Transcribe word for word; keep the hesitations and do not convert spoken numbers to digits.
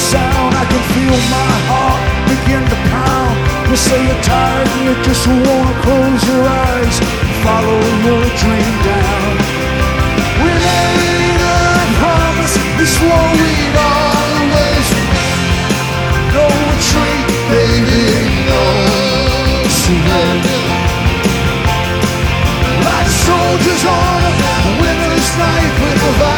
sound, I can feel my heart begin to pound. You say you're tired and you just wanna close your eyes, follow your dream down. We made a promise, we swore we'd always no retreat, baby, no surrender. Like soldiers on a winter's night with a